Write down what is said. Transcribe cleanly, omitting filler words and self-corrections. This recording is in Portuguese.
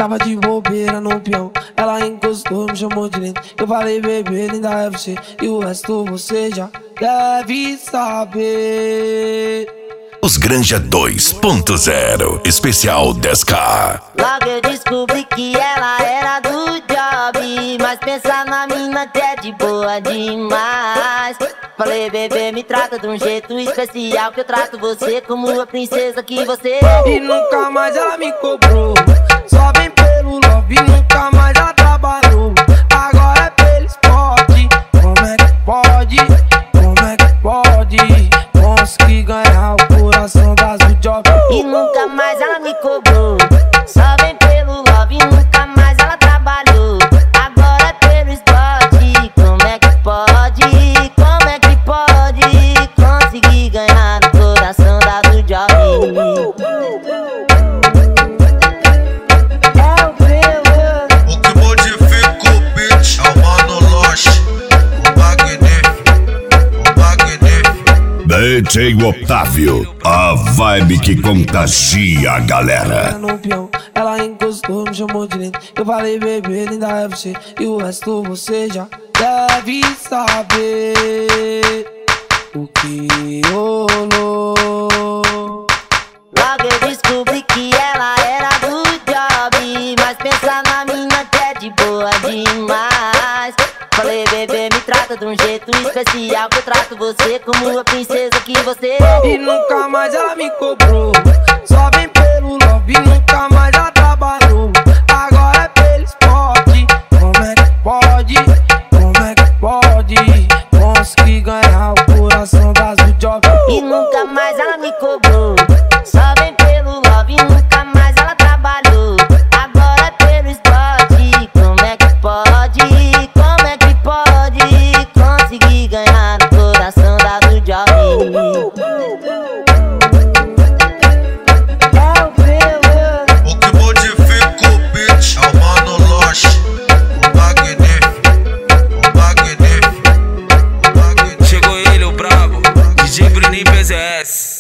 Tava de bobeira no peão, ela encostou, me chamou de lindo. Eu falei, bebê, linda é você, e o resto você já deve saber. Os Granja 2.0, especial 10K. Logo eu descobri que ela era do job, mas pensa na mina que é de boa demais. Falei, bebê, me trata de um jeito especial, que eu trato você como a princesa que você é. E nunca mais ela me cobrou, só vem pelo love, nunca mais ela trabalhou. Agora é pelo esporte, como é que pode? Como é que pode? Consegui ganhar o coração das do job. E nunca mais ela me cobrou, só vem pelo love, nunca mais ela trabalhou. Agora é pelo esporte, como é que pode? Como é que pode? Consegui ganhar o coração da do job. O que modifica o beat é o Mano Loche, o magnífico. DJ Otávio, a vibe que contagia a galera. No peão, ela encostou, me chamou de lindo. Eu falei, bebê, linda é você, e o resto você já deve saber. O que rolou? Logo eu descobri que ela era do job, mas pensa na mina que é de boa demais. Falei, bebê, me trata de um jeito especial, que eu trato você como a princesa que você é. E nunca mais ela me cobrou, só vem pelo love, nunca mais ela trabalhou. Agora é pelo esporte, como é que pode? Como é que pode? Consegui ganhar o coração das do job. E nunca mais ela me cobrou, só vem pelo love, nunca mais ela trabalhou. Agora é pelo esporte, como é que pode? Como é que pode? Consegui ganhar o coração da do job. O que modifica o beat é o Mano Loche, o magnífico. Chegou ele, o brabo, DJ Bruninho PZS.